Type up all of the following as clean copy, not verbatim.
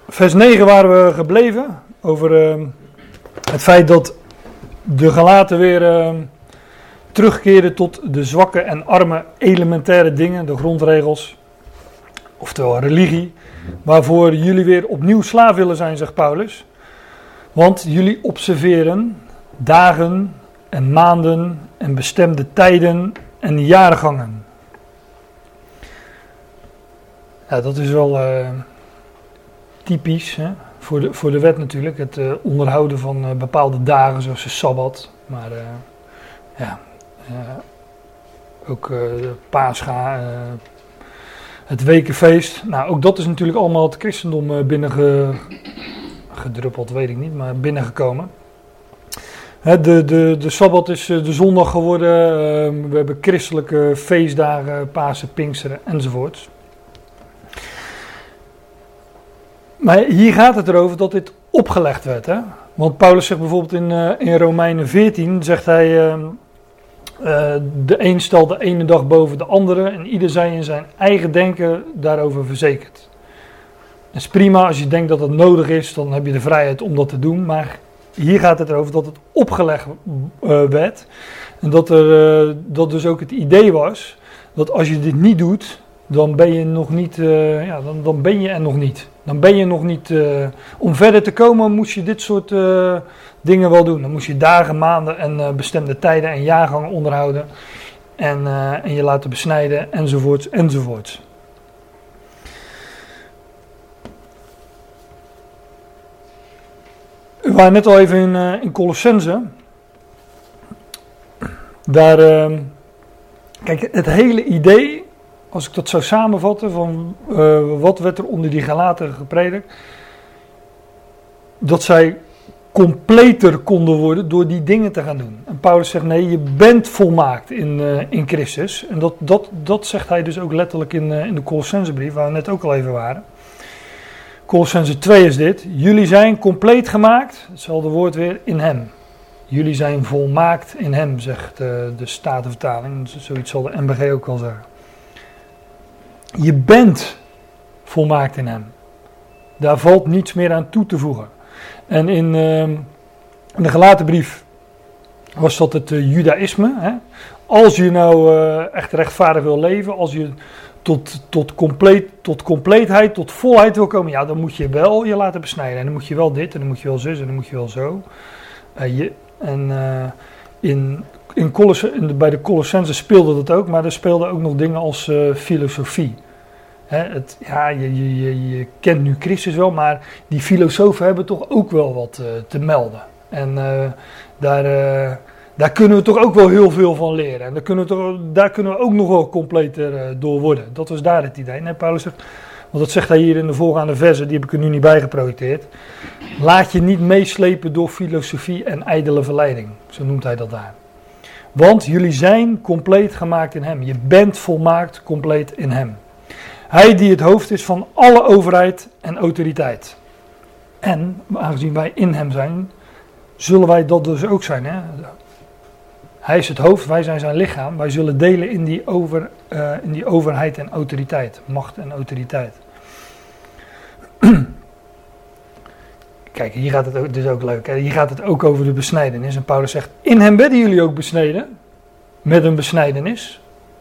vers 9 waren we gebleven over het feit dat de Galaten weer terugkeren tot de zwakke en arme elementaire dingen, de grondregels, oftewel religie, waarvoor jullie weer opnieuw slaaf willen zijn, zegt Paulus. Want jullie observeren dagen en maanden en bestemde tijden en jaargangen. Ja, dat is wel typisch, hè? Voor de wet natuurlijk, het onderhouden van bepaalde dagen zoals de Sabbat, maar ook de Pascha, het wekenfeest. Nou, ook dat is natuurlijk allemaal het christendom binnengedruppeld, weet ik niet, maar binnengekomen. De Sabbat is de zondag geworden, we hebben christelijke feestdagen, Pasen, Pinksteren enzovoorts. Maar hier gaat het erover dat dit opgelegd werd. Hè? Want Paulus zegt bijvoorbeeld in Romeinen 14, zegt hij, de een stelt de ene dag boven de andere en ieder zij in zijn eigen denken daarover verzekerd. Dat is prima, als je denkt dat het nodig is, dan heb je de vrijheid om dat te doen. Maar hier gaat het erover dat het opgelegd werd. En dat dus ook het idee was, dat als je dit niet doet, dan ben je nog niet, dan ben je er nog niet. Dan ben je nog niet, om verder te komen moest je dit soort dingen wel doen. Dan moest je dagen, maanden en bestemde tijden en jaargangen onderhouden. En je laten besnijden enzovoorts enzovoorts. We waren net al even in Colossense. Daar, kijk, het hele idee, als ik dat zou samenvatten, van wat werd er onder die Galaten gepredikt, dat zij completer konden worden door die dingen te gaan doen. En Paulus zegt nee, je bent volmaakt in Christus. En dat zegt hij dus ook letterlijk in de Colossensebrief, waar we net ook al even waren. Colossense 2 is dit. Jullie zijn compleet gemaakt, hetzelfde woord weer, in hem. Jullie zijn volmaakt in hem, zegt de Statenvertaling. Zoiets zal de NBG ook wel zeggen. Je bent volmaakt in hem. Daar valt niets meer aan toe te voegen. En in de Galatenbrief was dat het judaïsme. Hè? Als je nou echt rechtvaardig wil leven, als je tot compleetheid, tot volheid wil komen, ja, dan moet je wel je laten besnijden. En dan moet je wel dit, en dan moet je wel zus, en dan moet je wel zo. Bij de Colossenzen speelde dat ook, maar er speelden ook nog dingen als filosofie. Je kent nu Christus wel, maar die filosofen hebben toch ook wel wat te melden. En daar kunnen we toch ook wel heel veel van leren. En daar kunnen we ook nog wel completer door worden. Dat was daar het idee. Nee, Paulus zegt, want dat zegt hij hier in de voorgaande versen, die heb ik er nu niet bij geprojecteerd. Laat je niet meeslepen door filosofie en ijdele verleiding. Zo noemt hij dat daar. Want jullie zijn compleet gemaakt in hem. Je bent volmaakt compleet in hem. Hij die het hoofd is van alle overheid en autoriteit. En, aangezien wij in hem zijn, zullen wij dat dus ook zijn. Hè? Hij is het hoofd, wij zijn zijn lichaam. Wij zullen delen in die overheid en autoriteit. Macht en autoriteit. Kijk, hier gaat het ook, dit is ook leuk. Hè? Hier gaat het ook over de besnijdenis. En Paulus zegt, in hem werden jullie ook besneden. Met een besnijdenis.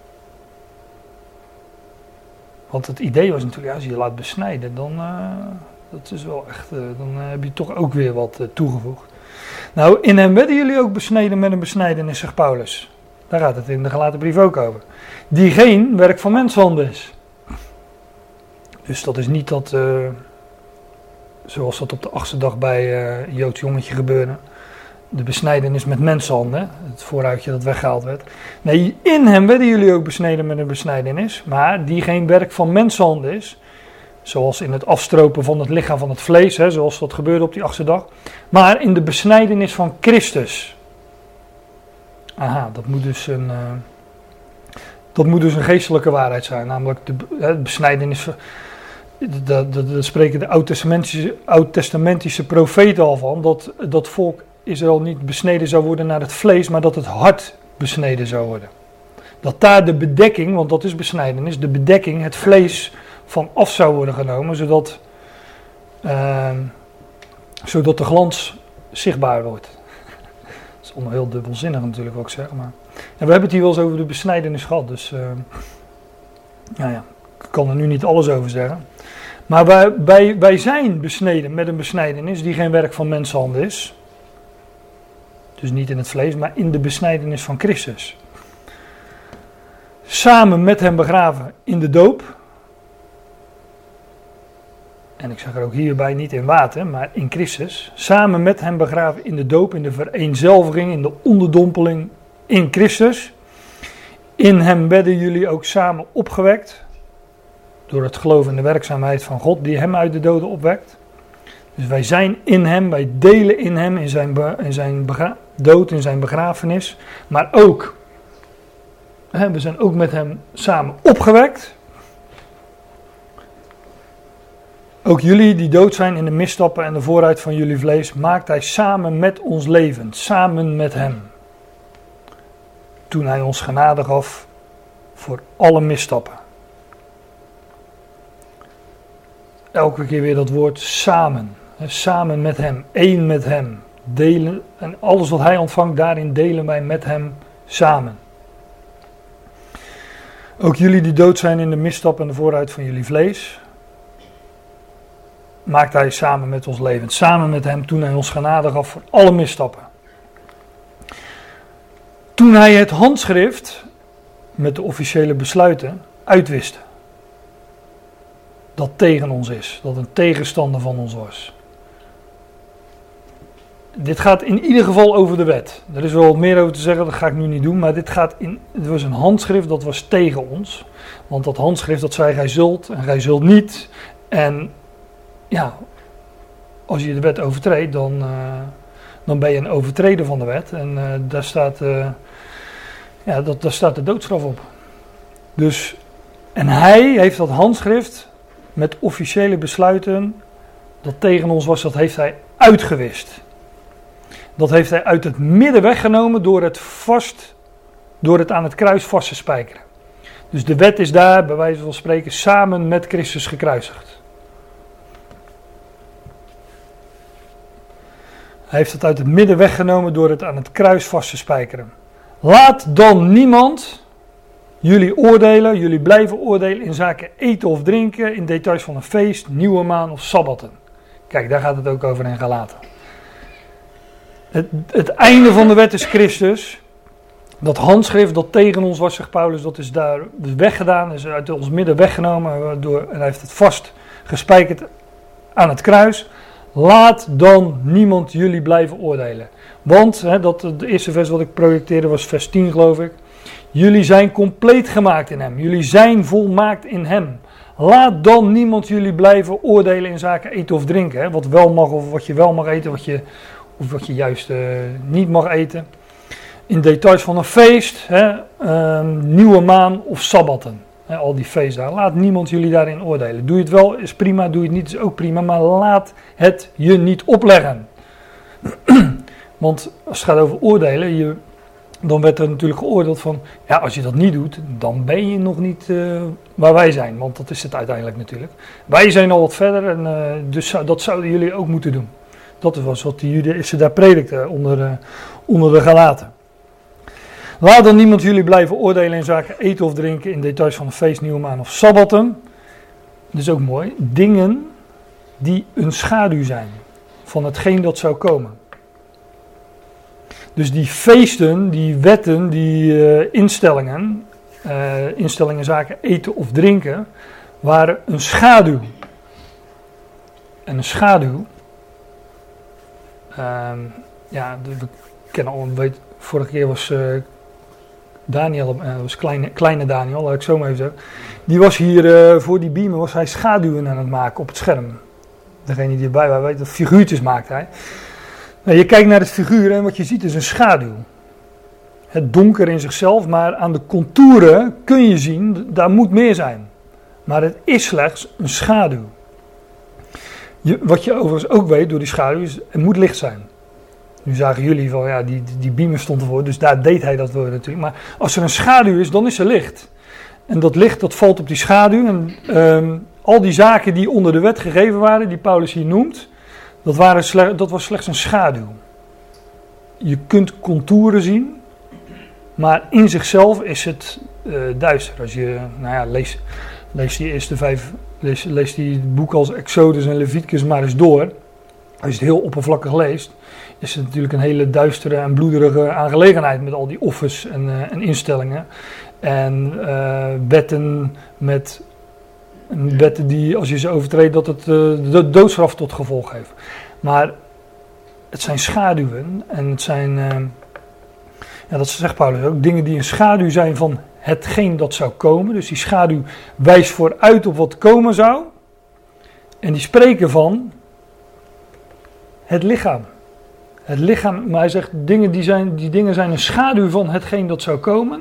Want het idee was natuurlijk, als je je laat besnijden, dan dat is wel echt, dan heb je toch ook weer wat toegevoegd. Nou, in hem werden jullie ook besneden met een besnijdenis, zegt Paulus. Daar gaat het in de Galatenbrief ook over. Die geen werk van menshanden is. Dus dat is niet dat, zoals dat op de 8e dag bij een Joods jongetje gebeurde. De besnijdenis met menshanden, het vooruitje dat weggehaald werd. Nee, in hem werden jullie ook besneden met een besnijdenis, maar die geen werk van menshanden is. Zoals in het afstropen van het lichaam van het vlees, hè, zoals dat gebeurde op die 8e dag. Maar in de besnijdenis van Christus. Aha, dat moet dus een geestelijke waarheid zijn. Namelijk de besnijdenis. Daar spreken de oud-testamentische profeten al van. Dat volk Israël niet besneden zou worden naar het vlees, maar dat het hart besneden zou worden. Dat daar de bedekking, want dat is besnijdenis, de bedekking, het vlees van af zou worden genomen, zodat Zodat de glans zichtbaar wordt. Dat is allemaal heel dubbelzinnig natuurlijk wat ik zeg. Maar we hebben het hier wel eens over de besnijdenis gehad. Dus ik kan er nu niet alles over zeggen. Maar wij zijn besneden met een besnijdenis die geen werk van mensenhand is. Dus niet in het vlees, maar in de besnijdenis van Christus. Samen met hem begraven in de doop. En ik zeg er ook hierbij niet in water, maar in Christus. Samen met hem begraven in de doop, in de vereenzelviging, in de onderdompeling in Christus. In hem werden jullie ook samen opgewekt. Door het geloof in de werkzaamheid van God die hem uit de doden opwekt. Dus wij zijn in hem, wij delen in hem, in zijn dood, in zijn begrafenis. Maar ook, we zijn ook met hem samen opgewekt. Ook jullie die dood zijn in de misstappen en de vooruit van jullie vlees, maakt hij samen met ons levend, samen met hem. Toen hij ons genade gaf voor alle misstappen. Elke keer weer dat woord samen. Samen met hem, één met hem. Delen, en alles wat hij ontvangt, daarin delen wij met hem samen. Ook jullie die dood zijn in de misstap en de vooruit van jullie vlees, maakt hij samen met ons levend. Samen met hem toen hij ons genade gaf voor alle misstappen. Toen hij het handschrift met de officiële besluiten uitwiste. Dat tegen ons is. Dat een tegenstander van ons was. Dit gaat in ieder geval over de wet. Er is wel wat meer over te zeggen, dat ga ik nu niet doen. Maar het was een handschrift dat was tegen ons. Want dat handschrift dat zei gij zult en gij zult niet. En ja, als je de wet overtreedt, dan ben je een overtreder van de wet. En daar staat de doodstraf op. Dus, en hij heeft dat handschrift met officiële besluiten dat tegen ons was, dat heeft hij uitgewist. Dat heeft hij uit het midden weggenomen door het aan het kruis vast te spijkeren. Dus de wet is daar, bij wijze van spreken, samen met Christus gekruisigd. Hij heeft het uit het midden weggenomen door het aan het kruis vast te spijkeren. Laat dan niemand jullie oordelen, jullie blijven oordelen in zaken eten of drinken, in details van een feest, nieuwe maan of sabbatten. Kijk, daar gaat het ook over in Galaten. Het einde van de wet is Christus. Dat handschrift dat tegen ons was, zegt Paulus, dat is daar weggedaan, is uit ons midden weggenomen en hij heeft het vast gespijkerd aan het kruis. Laat dan niemand jullie blijven oordelen. Want, het eerste vers wat ik projecteerde was vers 10 geloof ik. Jullie zijn compleet gemaakt in hem. Jullie zijn volmaakt in hem. Laat dan niemand jullie blijven oordelen in zaken eten of drinken. Wat wel mag of wat je wel mag eten, of wat je juist niet mag eten. In details van een feest, nieuwe maan of sabbatten. Al die feestdagen. Laat niemand jullie daarin oordelen. Doe je het wel, is prima. Doe je het niet, is ook prima. Maar laat het je niet opleggen. Want als het gaat over oordelen, dan werd er natuurlijk geoordeeld van, ja, als je dat niet doet, dan ben je nog niet waar wij zijn. Want dat is het uiteindelijk natuurlijk. Wij zijn al wat verder en dus dat zouden jullie ook moeten doen. Dat was wat de Judaïsten daar predikten onder de Galaten. Laat dan niemand jullie blijven oordelen in zaken eten of drinken, in details van een feest, nieuwe maan of sabbatten. Dat is ook mooi. Dingen die een schaduw zijn van hetgeen dat zou komen. Dus die feesten, die wetten, die instellingen zaken eten of drinken, waren een schaduw. En een schaduw, we kennen al, vorige keer was Daniel, was kleine Daniel, laat ik zo maar even zeggen. Die was hier voor die beamer, was hij schaduwen aan het maken op het scherm. Degene die erbij was, weet dat figuurtjes maakt hij. Nou, je kijkt naar het figuur en wat je ziet is een schaduw. Het donker in zichzelf, maar aan de contouren kun je zien, daar moet meer zijn. Maar het is slechts een schaduw. Wat je overigens ook weet door die schaduw is, het moet licht zijn. Nu zagen jullie van, ja, die beamer stond ervoor, dus daar deed hij dat wel natuurlijk. Maar als er een schaduw is, dan is er licht. En dat licht dat valt op die schaduw en al die zaken die onder de wet gegeven waren, die Paulus hier noemt, dat was slechts een schaduw. Je kunt contouren zien, maar in zichzelf is het duister. Als je, lees die eerste 5, lees die boek als Exodus en Leviticus maar eens door. Als je het heel oppervlakkig leest, is het natuurlijk een hele duistere en bloederige aangelegenheid met al die offers en instellingen. En wetten die, als je ze overtreedt, dat het de doodstraf tot gevolg heeft. Maar het zijn schaduwen en het zijn, dat zegt Paulus ook, dingen die een schaduw zijn van hetgeen dat zou komen. Dus die schaduw wijst vooruit op wat komen zou. En die spreken van het lichaam. Het lichaam, maar hij zegt, die dingen zijn een schaduw van hetgeen dat zou komen.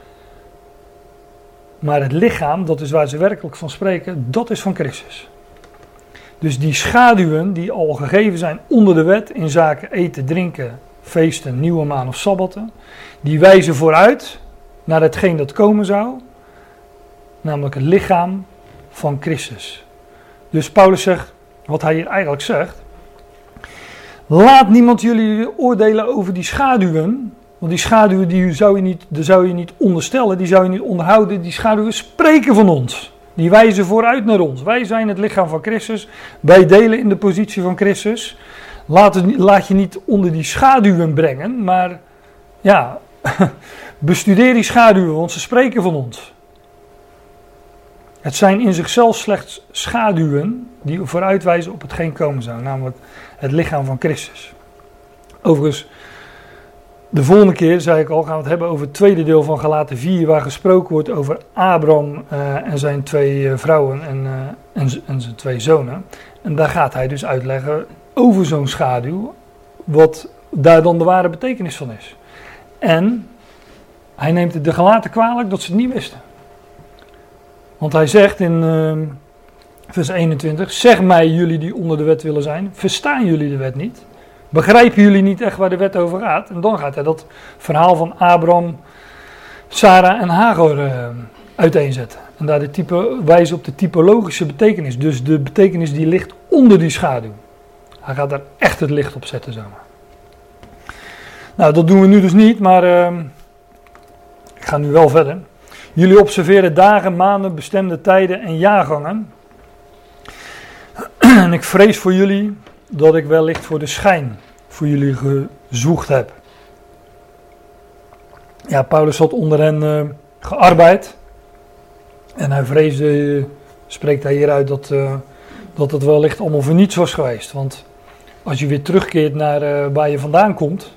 Maar het lichaam, dat is waar ze werkelijk van spreken, dat is van Christus. Dus die schaduwen die al gegeven zijn onder de wet in zaken eten, drinken, feesten, nieuwe maan of sabbatten, die wijzen vooruit naar hetgeen dat komen zou, namelijk het lichaam van Christus. Dus Paulus zegt, wat hij hier eigenlijk zegt, laat niemand jullie oordelen over die schaduwen, want die schaduwen zou je niet onderstellen, die zou je niet onderhouden, die schaduwen spreken van ons. Die wijzen vooruit naar ons. Wij zijn het lichaam van Christus. Wij delen in de positie van Christus. Laat je niet onder die schaduwen brengen. Maar ja, bestudeer die schaduwen, want ze spreken van ons. Het zijn in zichzelf slechts schaduwen die vooruitwijzen op hetgeen komen zou. Namelijk het lichaam van Christus. Overigens, de volgende keer, zei ik al, gaan we het hebben over het tweede deel van Galaten 4, waar gesproken wordt over Abraham en zijn 2 vrouwen en zijn 2 zonen. En daar gaat hij dus uitleggen over zo'n schaduw, wat daar dan de ware betekenis van is. En hij neemt de Galaten kwalijk dat ze het niet wisten. Want hij zegt in vers 21, zeg mij jullie die onder de wet willen zijn, verstaan jullie de wet niet? Begrijpen jullie niet echt waar de wet over gaat? En dan gaat hij dat verhaal van Abraham, Sarah en Hagar uiteenzetten. En daar wijzen op de typologische betekenis. Dus de betekenis die ligt onder die schaduw. Hij gaat daar echt het licht op zetten, zeg maar. Nou, dat doen we nu dus niet, maar ik ga nu wel verder. Jullie observeren dagen, maanden, bestemde tijden en jaargangen. En ik vrees voor jullie dat ik wellicht voor de schijn voor jullie gezocht heb. Ja, Paulus had onder hen gearbeid. En hij vreesde, spreekt hij hieruit, dat het wellicht allemaal voor niets was geweest. Want als je weer terugkeert naar waar je vandaan komt,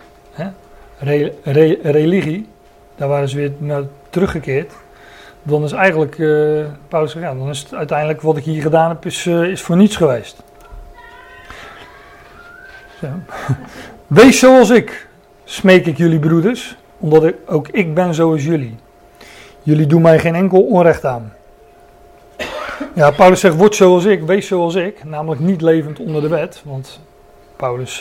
religie, daar waren ze weer naar teruggekeerd. Dan is eigenlijk, Paulus zegt, ja, dan is het uiteindelijk wat ik hier gedaan heb, is voor niets geweest. Zo. Wees zoals ik, smeek ik jullie broeders, omdat ook ik ben zoals jullie. Jullie doen mij geen enkel onrecht aan. Ja, Paulus zegt, word zoals ik, wees zoals ik, namelijk niet levend onder de wet, want Paulus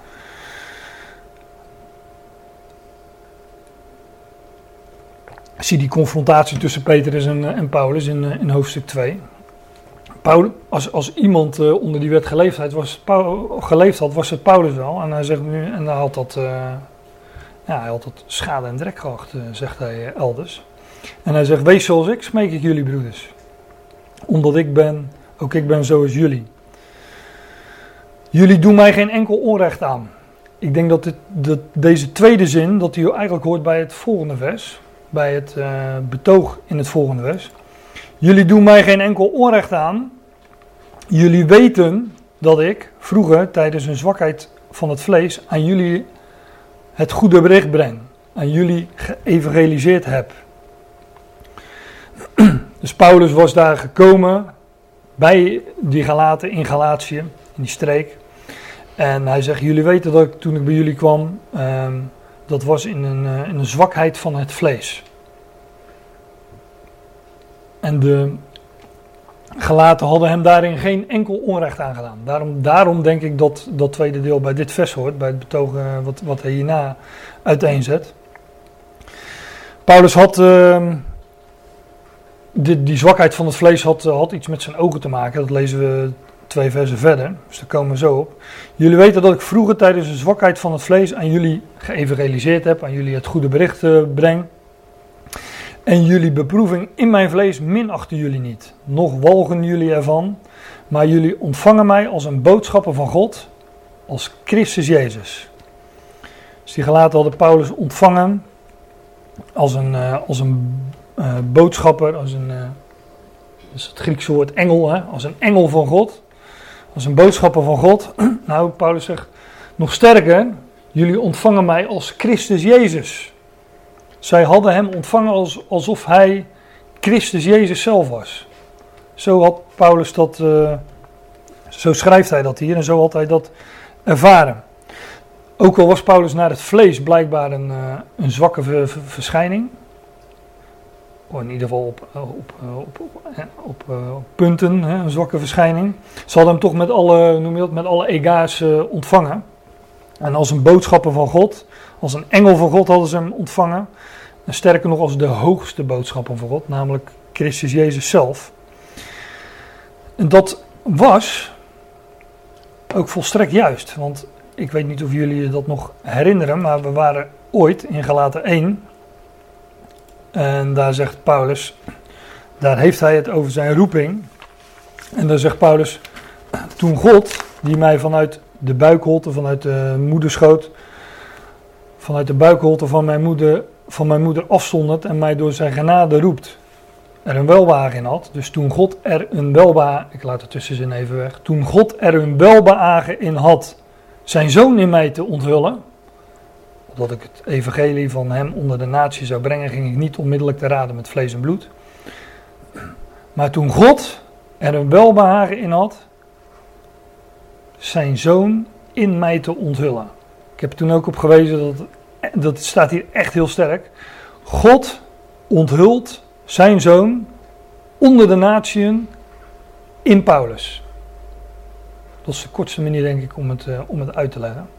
zie die confrontatie tussen Petrus en Paulus in hoofdstuk 2. Als iemand onder die wet geleefd had, was het Paulus wel. En hij zegt nu, en hij had dat schade en drek geacht, zegt hij elders. En hij zegt, wees zoals ik, smeek ik jullie broeders. Omdat ook ik ben zoals jullie. Jullie doen mij geen enkel onrecht aan. Ik denk dat deze tweede zin, dat die eigenlijk hoort bij het volgende vers. Bij het betoog in het volgende vers. Jullie doen mij geen enkel onrecht aan. Jullie weten dat ik vroeger tijdens een zwakheid van het vlees aan jullie het goede bericht breng. Aan jullie geëvangeliseerd heb. Dus Paulus was daar gekomen bij die Galaten in Galatië, in die streek. En hij zegt, jullie weten dat toen ik bij jullie kwam, dat was in een zwakheid van het vlees. En de Galaten hadden hem daarin geen enkel onrecht aan gedaan. Daarom denk ik dat tweede deel bij dit vers hoort, bij het betogen wat hij hierna uiteenzet. Paulus had die zwakheid van het vlees had iets met zijn ogen te maken. Dat lezen we 2 versen verder, dus daar komen we zo op. Jullie weten dat ik vroeger tijdens de zwakheid van het vlees aan jullie geëvangeliseerd heb, aan jullie het goede bericht breng. En jullie beproeving in mijn vlees minachten jullie niet, noch walgen jullie ervan, maar jullie ontvangen mij als een boodschapper van God, als Christus Jezus. Dus die gelaten hadden Paulus ontvangen als een boodschapper, dat is het Griekse woord engel, hè? Als een engel van God, als een boodschapper van God. Nou, Paulus zegt nog sterker, jullie ontvangen mij als Christus Jezus. Zij hadden hem ontvangen alsof hij Christus Jezus zelf was. Zo had Paulus dat, zo schrijft hij dat hier en zo had hij dat ervaren. Ook al was Paulus naar het vlees blijkbaar een zwakke verschijning. In ieder geval op punten, hè, een zwakke verschijning. Ze hadden hem toch met alle ega's ontvangen. En als een boodschapper van God, als een engel van God hadden ze hem ontvangen. En sterker nog als de hoogste boodschapper van God, namelijk Christus Jezus zelf. En dat was ook volstrekt juist. Want ik weet niet of jullie dat nog herinneren, maar we waren ooit in Galaten 1. En daar zegt Paulus, daar heeft hij het over zijn roeping. En daar zegt Paulus, toen God, die mij vanuit de buikholte, vanuit de moederschoot, vanuit de buikholte van mijn moeder afzondert en mij door zijn genade roept, er een welbehagen in had. Dus toen God er een welbehagen, ik laat de tussenzin even weg, toen God er een welbehagen in had, zijn zoon in mij te onthullen, opdat ik het evangelie van hem onder de natie zou brengen, ging ik niet onmiddellijk te raden met vlees en bloed. Maar toen God er een welbehagen in had, zijn zoon in mij te onthullen. Ik heb er toen ook op gewezen, dat staat hier echt heel sterk. God onthult zijn zoon onder de natieën in Paulus. Dat is de kortste manier, denk ik, om het uit te leggen.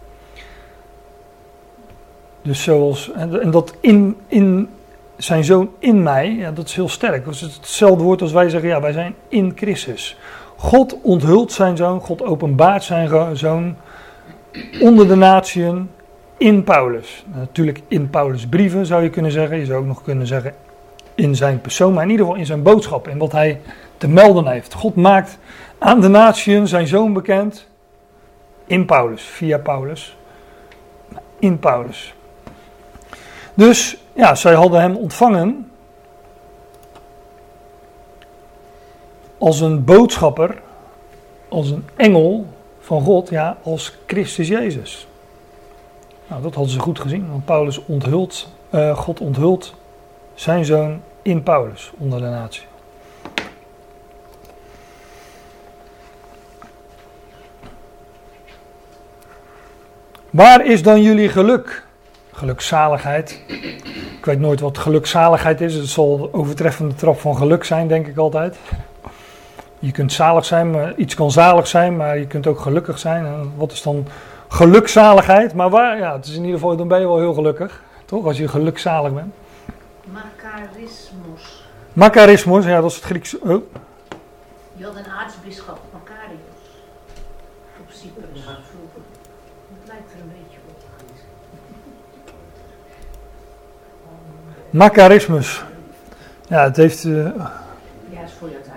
Dus zoals, en dat in zijn zoon in mij, ja, dat is heel sterk. Dat is hetzelfde woord als wij zeggen, ja, wij zijn in Christus. God onthult zijn zoon, God openbaart zijn zoon onder de natieën in Paulus. Natuurlijk in Paulus' brieven zou je kunnen zeggen. Je zou ook nog kunnen zeggen in zijn persoon, maar in ieder geval in zijn boodschap, in wat hij te melden heeft. God maakt aan de natieën zijn zoon bekend in Paulus, via Paulus, in Paulus. Dus ja, zij hadden hem ontvangen als een boodschapper, als een engel van God, ja, als Christus Jezus. Nou, dat hadden ze goed gezien, want God onthult zijn zoon in Paulus onder de natie. Waar is dan jullie geluk? Gelukzaligheid. Ik weet nooit wat gelukzaligheid is. Het zal de overtreffende trap van geluk zijn, denk ik altijd. Je kunt zalig zijn, maar iets kan zalig zijn, maar je kunt ook gelukkig zijn. En wat is dan gelukzaligheid? Maar waar? Ja, het is in ieder geval, dan ben je wel heel gelukkig, toch? Als je gelukzalig bent. Makarismos, ja, dat is het Grieks. Oh. Je had een aartsbisschop, Makarios, op Cyprus vroeger. Het lijkt er een beetje op. Makarismus. Ja, het heeft... Ja, is voor jouw tijd.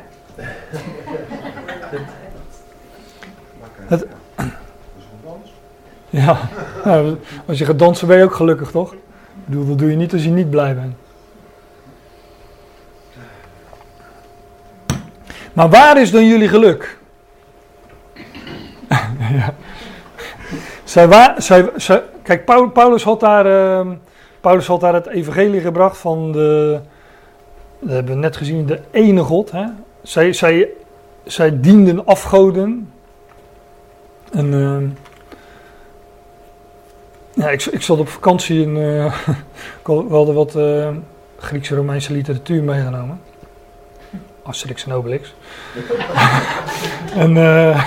Dat is een dans. Ja, nou, als je gaat dansen ben je ook gelukkig, toch? Ik bedoel, dat doe je niet als je niet blij bent. Maar waar is dan jullie geluk? Ja. Kijk, Paulus had daar het evangelie gebracht van dat hebben we net gezien, de ene God. Hè? Zij dienden afgoden. En ja, ik zat op vakantie en we hadden wat Griekse Romeinse literatuur meegenomen. Asterix en Obelix. En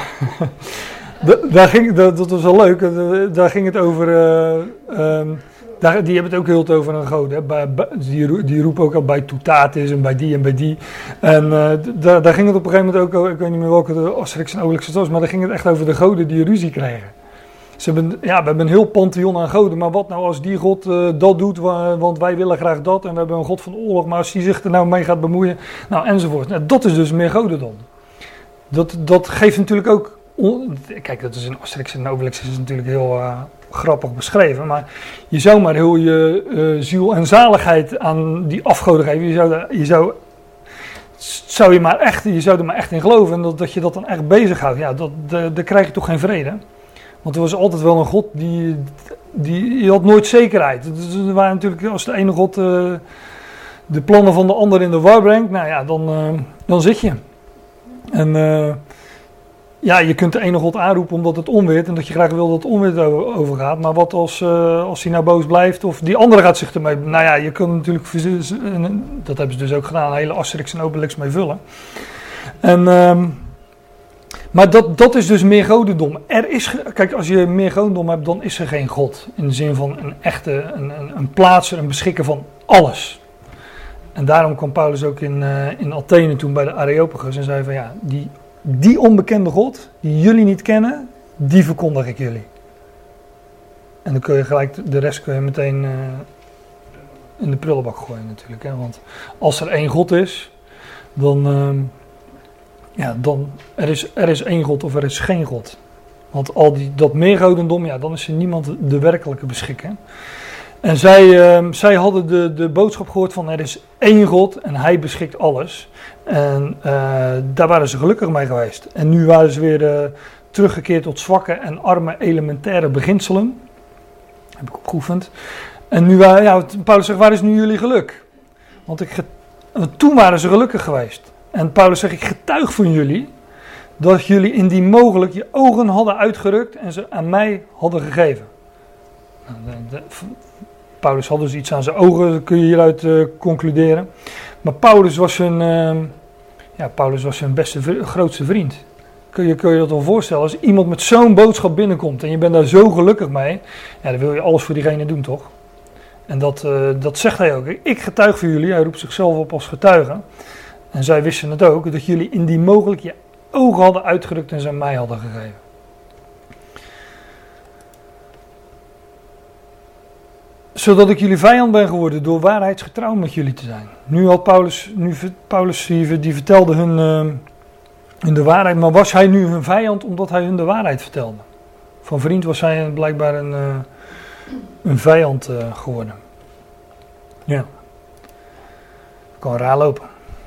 dat was wel leuk. Daar ging het over Die hebben het ook heel veel over een god. Hè. Die roepen ook al bij Toetatis en bij die en bij die. En daar ging het op een gegeven moment ook, ik weet niet meer welke Asterix en Obelix het was, maar daar ging het echt over de goden die ruzie kregen. We hebben een heel pantheon aan goden, maar wat nou als die god dat doet, want wij willen graag dat en we hebben een god van oorlog, maar als die zich er nou mee gaat bemoeien, nou enzovoort. Nou, dat is dus meer godendom. Dat geeft natuurlijk ook, kijk, dat is in Asterix en Obelix is natuurlijk heel grappig beschreven, maar je zou maar heel je ziel en zaligheid aan die afgoden geven. Je zou er maar echt in geloven en dat je dat dan echt bezighoudt. Ja, daar krijg je toch geen vrede. Want er was altijd wel een god die had nooit zekerheid. Dus er waren natuurlijk, als de ene god de plannen van de ander in de war brengt, nou ja, dan zit je. En je kunt de ene god aanroepen omdat het onweert en dat je graag wil dat het onweer overgaat. Maar wat als hij nou boos blijft of die andere gaat zich ermee... Nou ja, je kunt natuurlijk, dat hebben ze dus ook gedaan, een hele Asterix en Obelix mee vullen. Maar dat is dus meer godendom. Kijk, als je meer godendom hebt, dan is er geen god. In de zin van een echte, een plaatser, een beschikker van alles. En daarom kwam Paulus ook in Athene toen bij de Areopagus en zei van ja, die onbekende God, die jullie niet kennen, die verkondig ik jullie. En dan kun je gelijk, de rest kun je meteen in de prullenbak gooien natuurlijk. Hè? Want als er één God is, dan er is één God of er is geen God. Want dat meergodendom, ja, dan is er niemand de werkelijke beschikker. En zij hadden de boodschap gehoord van er is één God en hij beschikt alles. En daar waren ze gelukkig mee geweest. En nu waren ze weer teruggekeerd tot zwakke en arme elementaire beginselen. Heb ik opgeoefend. En nu Paulus zegt, waar is nu jullie geluk? Want toen waren ze gelukkig geweest. En Paulus zegt, ik getuig van jullie dat jullie indien mogelijk je ogen hadden uitgerukt en ze aan mij hadden gegeven. Paulus had dus iets aan zijn ogen, dat kun je hieruit concluderen. Maar Paulus was zijn grootste vriend. Kun je dat wel voorstellen? Als iemand met zo'n boodschap binnenkomt en je bent daar zo gelukkig mee, ja, dan wil je alles voor diegene doen, toch? En dat zegt hij ook. Ik getuig voor jullie, hij roept zichzelf op als getuige. En zij wisten het ook, dat jullie indien mogelijk je ogen hadden uitgerukt en ze aan mij hadden gegeven. Zodat ik jullie vijand ben geworden door waarheidsgetrouw met jullie te zijn. Nu Paulus die vertelde hun de waarheid, maar was hij nu hun vijand omdat hij hun de waarheid vertelde? Van vriend was hij blijkbaar een vijand geworden. Ja. Kan raar lopen.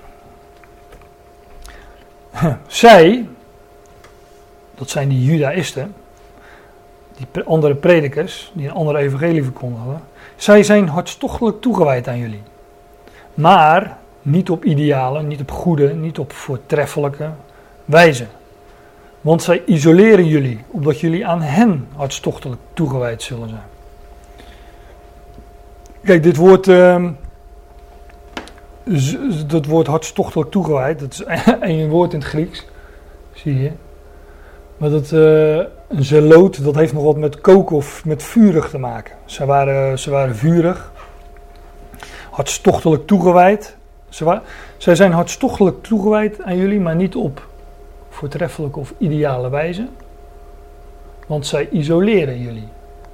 Zij, dat zijn die Judaïsten, die andere predikers, die een andere evangelie verkondigen, zij zijn hartstochtelijk toegewijd aan jullie. Maar niet op idealen, niet op goede, niet op voortreffelijke wijze. Want zij isoleren jullie, opdat jullie aan hen hartstochtelijk toegewijd zullen zijn. Kijk, dat woord hartstochtelijk toegewijd, dat is één woord in het Grieks, zie je. Maar een zeloot, dat heeft nog wat met koken of met vurig te maken. Ze waren vurig, hartstochtelijk toegewijd. Zij zijn hartstochtelijk toegewijd aan jullie, maar niet op voortreffelijke of ideale wijze. Want zij isoleren jullie.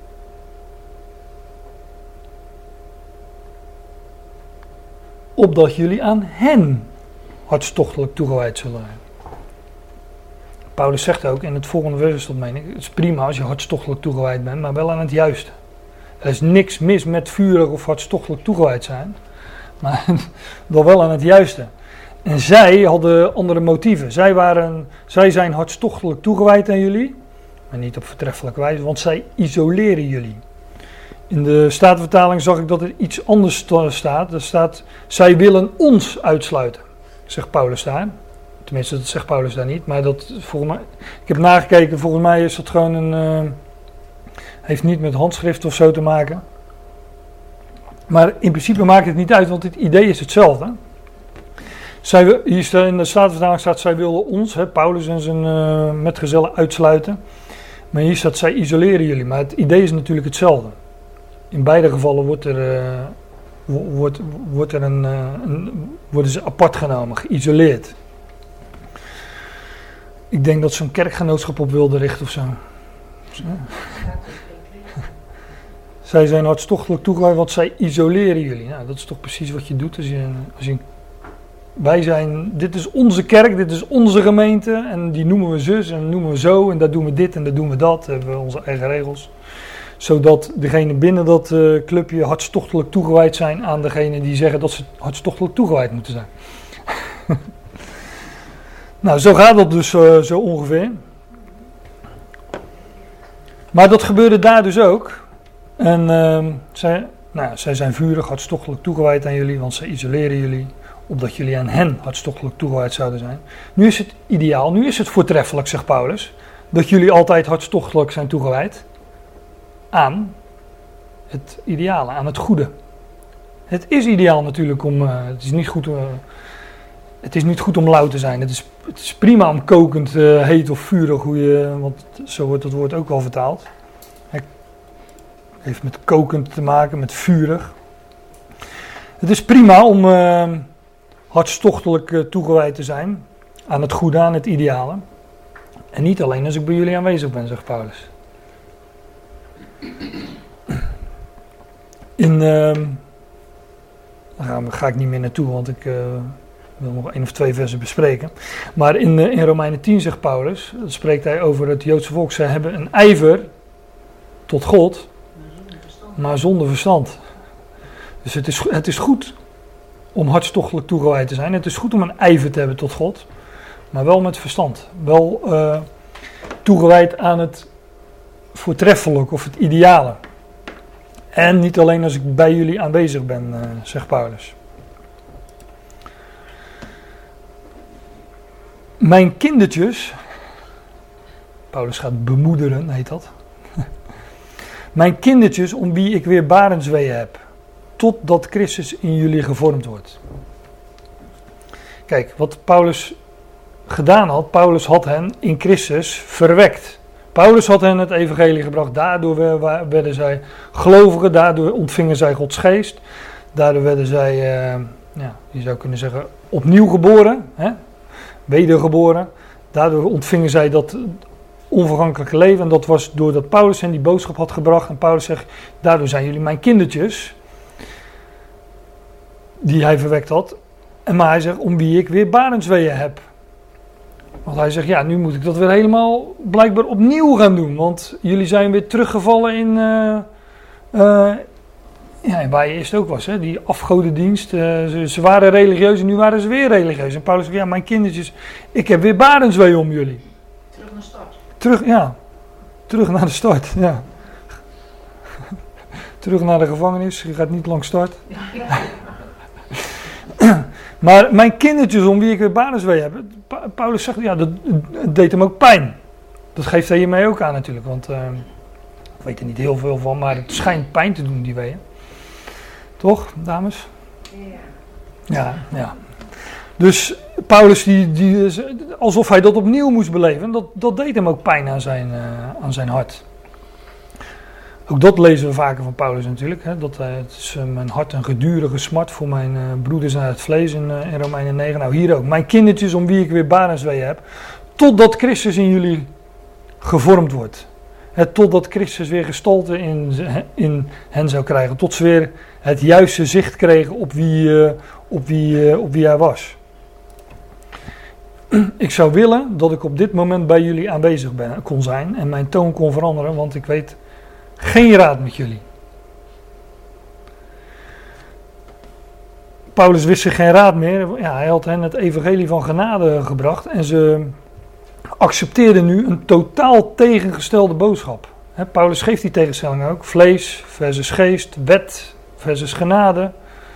Opdat jullie aan hen hartstochtelijk toegewijd zullen zijn. Paulus zegt ook in het volgende vers, dat meen ik, het is prima als je hartstochtelijk toegewijd bent, maar wel aan het juiste. Er is niks mis met vurig of hartstochtelijk toegewijd zijn, maar dan wel aan het juiste. En zij hadden andere motieven. Zij zijn hartstochtelijk toegewijd aan jullie, maar niet op voortreffelijke wijze, want zij isoleren jullie. In de Statenvertaling zag ik dat er iets anders staat. Er staat, zij willen ons uitsluiten, zegt Paulus daar. Tenminste, dat zegt Paulus daar niet, maar volgens mij, ik heb nagekeken, volgens mij is dat gewoon heeft niet met handschrift of zo te maken. Maar in principe maakt het niet uit, want het idee is hetzelfde. Hier in de Statenvertaling staat, zij wilden ons, Paulus en zijn metgezellen uitsluiten. Maar hier staat, zij isoleren jullie, maar het idee is natuurlijk hetzelfde. In beide gevallen worden ze apart genomen, geïsoleerd. Ik denk dat ze een kerkgenootschap op wilden richten of zo. Zij zijn hartstochtelijk toegewijd, want zij isoleren jullie. Nou, dat is toch precies wat je doet dit is onze kerk, dit is onze gemeente en die noemen we zus en noemen we zo en daar doen we dit en daar doen we dat. Hebben we onze eigen regels. Zodat degenen binnen dat clubje hartstochtelijk toegewijd zijn aan degenen die zeggen dat ze hartstochtelijk toegewijd moeten zijn. Nou, zo gaat dat dus zo ongeveer. Maar dat gebeurde daar dus ook. En zij zijn vurig hartstochtelijk toegewijd aan jullie, want ze isoleren jullie, opdat jullie aan hen hartstochtelijk toegewijd zouden zijn. Nu is het ideaal, nu is het voortreffelijk, zegt Paulus, dat jullie altijd hartstochtelijk zijn toegewijd aan het ideale, aan het goede. Het is ideaal natuurlijk het is niet goed om lauw te zijn. Het is prima om kokend, heet of vurig, want zo wordt het woord ook al vertaald. Het heeft met kokend te maken, met vurig. Het is prima om hartstochtelijk toegewijd te zijn aan het goede, aan het ideale. En niet alleen als ik bij jullie aanwezig ben, zegt Paulus. Daar ga ik niet meer naartoe, want ik wil nog 1 of 2 versen bespreken. Maar in Romeinen 10 zegt Paulus, spreekt hij over het Joodse volk. Zij hebben een ijver tot God, maar zonder verstand. Dus het is goed om hartstochtelijk toegewijd te zijn. Het is goed om een ijver te hebben tot God, maar wel met verstand. Wel toegewijd aan het voortreffelijk of het ideale. En niet alleen als ik bij jullie aanwezig ben, zegt Paulus. Mijn kindertjes, Paulus gaat bemoederen, heet dat. Mijn kindertjes, om wie ik weer barensweeën heb, totdat Christus in jullie gevormd wordt. Kijk, wat Paulus gedaan had, Paulus had hen in Christus verwekt. Paulus had hen het evangelie gebracht, daardoor werden zij gelovigen, daardoor ontvingen zij Gods geest. Daardoor werden zij, je zou kunnen zeggen, opnieuw geboren, wedergeboren. Daardoor ontvingen zij dat onvergankelijke leven en dat was doordat Paulus hen die boodschap had gebracht. En Paulus zegt, daardoor zijn jullie mijn kindertjes, die hij verwekt had. Maar hij zegt, om wie ik weer barensweeën heb. Want hij zegt, ja, nu moet ik dat weer helemaal blijkbaar opnieuw gaan doen. Want jullie zijn weer teruggevallen in waar je eerst ook was. Hè? Die afgodendienst. Ze waren religieus en nu waren ze weer religieus. En Paulus zegt, ja, mijn kindertjes, ik heb weer barensweeën om jullie. Terug naar start. Terug naar de start, ja. Terug naar de gevangenis, je gaat niet lang start. Maar mijn kindertjes om wie ik weer barensweeën heb, Paulus zegt, ja, dat deed hem ook pijn. Dat geeft hij hiermee ook aan natuurlijk, want ik weet er niet heel veel van, maar het schijnt pijn te doen, die weeën. Toch, dames? Ja. Dus Paulus, alsof hij dat opnieuw moest beleven, dat deed hem ook pijn aan zijn hart. Ook dat lezen we vaker van Paulus natuurlijk. Hè? Het is mijn hart een gedurige smart voor mijn broeders naar het vlees in Romeinen 9. Nou, hier ook. Mijn kindertjes om wie ik weer barensweeën heb. Totdat Christus in jullie gevormd wordt. Totdat Christus weer gestalte in hen zou krijgen. Tot ze weer het juiste zicht kregen op wie hij was. Ik zou willen dat ik op dit moment bij jullie aanwezig kon zijn. En mijn toon kon veranderen. Want ik weet geen raad met jullie. Paulus wist zich geen raad meer. Ja, hij had hen het evangelie van genade gebracht. En ze accepteerden nu een totaal tegengestelde boodschap. Paulus geeft die tegenstelling ook. Vlees versus geest. Wet versus genade.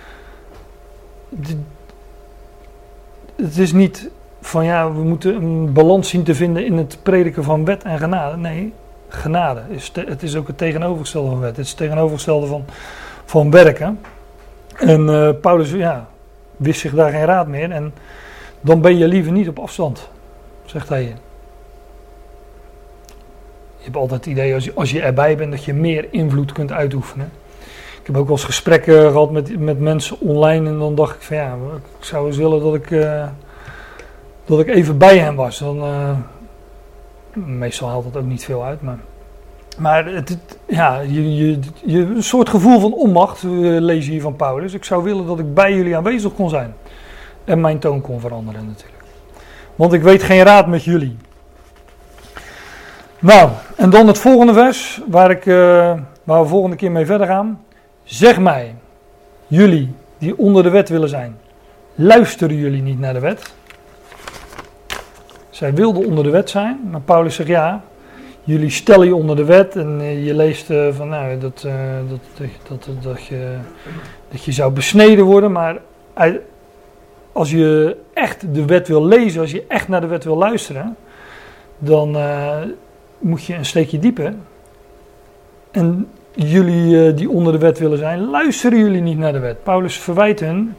Het is niet van ja, we moeten een balans zien te vinden in het prediken van wet en genade. Nee, genade. Het is ook het tegenovergestelde van wet. Het is het tegenovergestelde van werken. En Paulus wist zich daar geen raad meer. En dan ben je liever niet op afstand, zegt hij. Je hebt altijd het idee als je erbij bent dat je meer invloed kunt uitoefenen. Ik heb ook wel eens gesprekken gehad met mensen online en dan dacht ik van ja, ik zou eens willen dat ik even bij hen was. Dan, meestal haalt dat ook niet veel uit, maar je een soort gevoel van onmacht lees je hier van Paulus. Ik zou willen dat ik bij jullie aanwezig kon zijn en mijn toon kon veranderen natuurlijk. Want ik weet geen raad met jullie. Nou, en dan het volgende vers, waar we volgende keer mee verder gaan. Zeg mij, jullie die onder de wet willen zijn, luisteren jullie niet naar de wet? Zij wilden onder de wet zijn, maar Paulus zegt ja, jullie stellen je onder de wet en je leest van nou, dat je zou besneden worden, maar als je echt de wet wil lezen, als je echt naar de wet wil luisteren, dan moet je een steekje dieper. En jullie die onder de wet willen zijn, luisteren jullie niet naar de wet. Paulus verwijt hen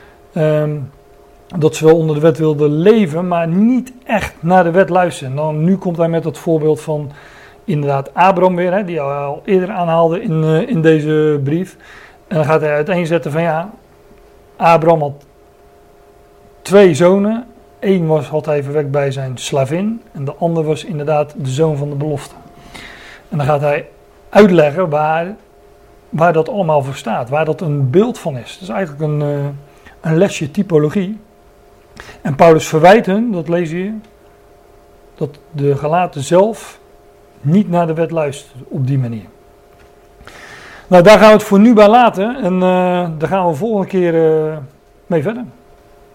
dat ze wel onder de wet wilden leven, maar niet echt naar de wet luisteren. Dan, nu komt hij met het voorbeeld van inderdaad Abraham weer, hè, die al eerder aanhaalde in deze brief. En dan gaat hij uiteenzetten van ja, Abraham had 2 zonen. Eén had hij verwekt bij zijn slavin en de ander was inderdaad de zoon van de belofte. En dan gaat hij uitleggen waar dat allemaal voor staat, waar dat een beeld van is. Het is eigenlijk een lesje typologie. En Paulus verwijt hun, dat lees je hier, dat de Galaten zelf niet naar de wet luisteren op die manier. Nou, daar gaan we het voor nu bij laten en daar gaan we volgende keer mee verder.